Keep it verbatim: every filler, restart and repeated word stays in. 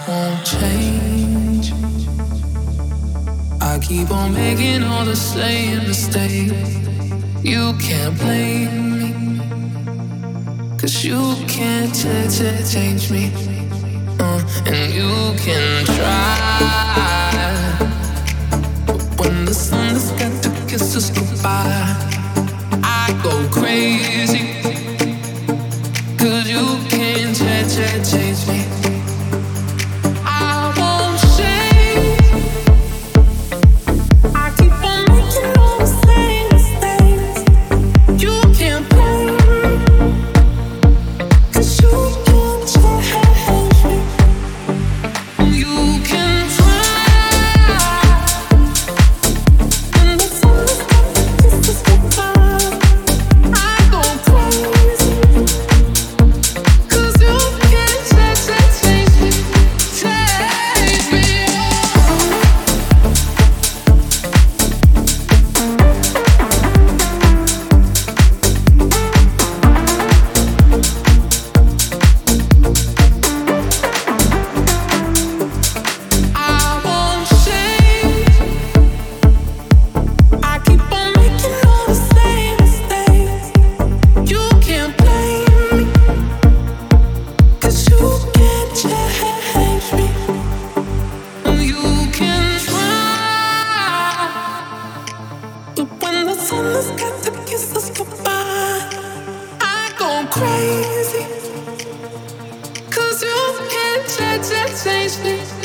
won't change. I keep on making all the same mistakes. You can't blame me, 'cause you can't ch- ch- change me. uh, And you can try, but when the sun has got to kiss us goodbye, I go crazy, 'cause you can't ch- ch- change me. I won't change. I keep on making all the same mistakes. You can't blame me, 'cause you can't change me. You can try. When the sun has got to kiss us goodbye, I go crazy, 'cause you can't change, change, change me, change me. I won't change. I keep on making all the same mistakes. You can't blame me, 'cause you can't change me. You can try, but when the sun has got to kiss us goodbye, I go crazy, 'cause you can't change, change me.